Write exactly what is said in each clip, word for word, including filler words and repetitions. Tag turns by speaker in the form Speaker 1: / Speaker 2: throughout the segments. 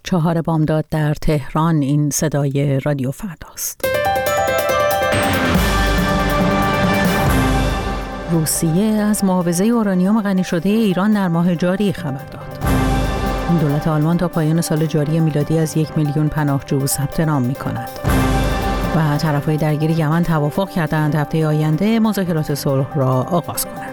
Speaker 1: چهار بامداد در تهران. این صدای رادیو فرداست. روسیه از معاوضه اورانیوم غنی شده ایران در ماه جاری خبر داد. دولت آلمان تا پایان سال جاری میلادی از یک میلیون پناهجو ثبت نام می‌کند. و طرف‌های درگیر یمن توافق کردند هفته آینده مذاکرات صلح را آغاز کنند.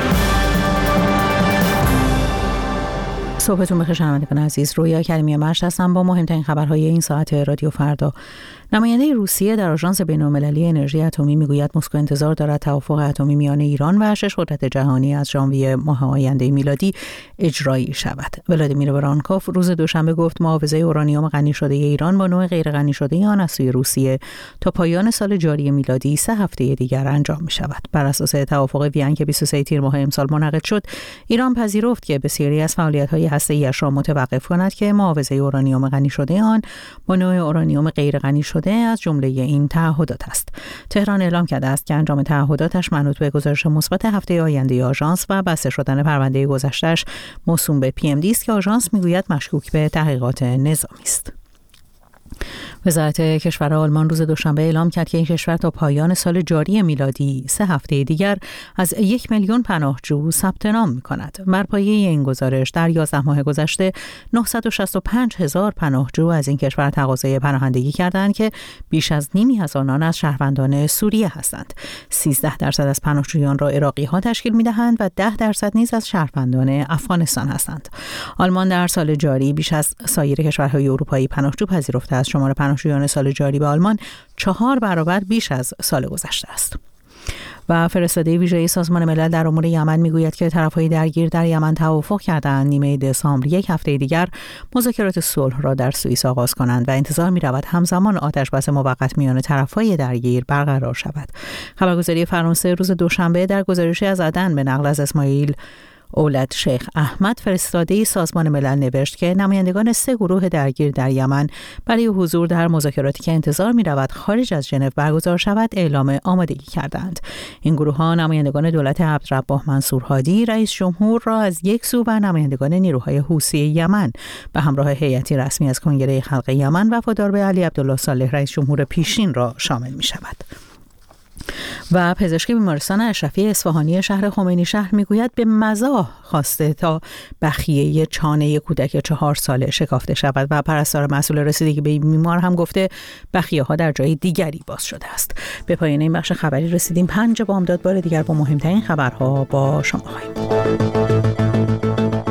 Speaker 1: صبحتون بخیر شنوندگان عزیز، رویا کریمی مرش هستم با مهمترین خبرهای این ساعت رادیو فردا. نماینده روسیه در آژانس بین‌المللی انرژی اتمی میگوید مسکو انتظار دارد توافق اتمی میان ایران و شش قدرت جهانی از ژانویه ماه آینده میلادی اجرایی شود. ولادیمیر برانکوف روز دوشنبه گفت معاوضه اورانیوم غنی شده ایران با نوع غیر غنی شده آن از سوی روسیه تا پایان سال جاری میلادی سه هفته دیگر انجام می شود. بر اساس توافق وین که بیست و سوم تیر ماه امسال منعقد شد، ایران پذیرفت که بسیاری از فعالیت‌های هسته‌ای‌اش را متوقف کند که معاوضه اورانیوم غنی شده آن با نوع اورانیوم غیر غنی شده از جمله این تعهدات است. تهران اعلام کرده است که انجام تعهداتش منوط به گزارش مثبت هفته آینده آژانس و بسته شدن پرونده گذشته‌اش موسوم به پی ام دی است که آژانس میگوید مشکوک به تحقیقات نظامی است. وزارت کشور آلمان روز دوشنبه اعلام کرد که این کشور تا پایان سال جاری میلادی سه هفته دیگر از یک میلیون پناهجو ثبت نام می‌کند. بر پایه این گزارش در یازده ماه گذشته نهصد و شصت و پنج هزار پناهجو از این کشور تقاضای پناهندگی کردند که بیش از نیمی از آنان از شهروندان سوریه هستند. سیزده درصد از پناهجویان را عراقی‌ها تشکیل می‌دهند و ده درصد نیز از شهروندان افغانستان هستند. آلمان در سال جاری بیش از سایر کشورهای اروپایی پناهجو پذیرفته است. شمار پناهجویان سال جاری به آلمان چهار برابر بیش از سال گذشته است. و فرستاده ویژه سازمان ملل در امور یمن میگوید که طرف‌های درگیر در یمن توافق کردند نیمه دسامبر یک هفته دیگر مذاکرات صلح را در سوئیس آغاز کنند و انتظار می‌رود همزمان آتش‌بس موقت میان طرف‌های درگیر برقرار شود. خبرگزاری فرانسه روز دوشنبه در گزارشی از عدن به نقل از اسماعیل اولاد شیخ احمد فرستاده سازمان ملل نوشت که نمایندگان سه گروه درگیر در یمن برای حضور در مذاکراتی که انتظار می رود خارج از ژنو برگزار شود اعلام آمادگی کردند. این گروه ها نمایندگان دولت عبدالرباح منصور هادی رئیس جمهور را از یک سو و نمایندگان نیروهای حوثی یمن به همراه هیئتی رسمی از کنگره خلق یمن وفادار به علی عبدالله صالح رئیس جمهور پیشین را شامل می شود. و پزشک بیمارستان اشرفی اصفهانی شهر خمینی شهر میگوید به مزاح خواسته تا بخیه چانه کودک چهار ساله شکافته شود و پرستار مسئول رسیدگی به بیمار هم گفته بخیه ها در جای دیگری باز شده است. به پایان این بخش خبری رسیدیم. پنج بامداد بار دیگر با مهمترین خبرها با شما خواهیم.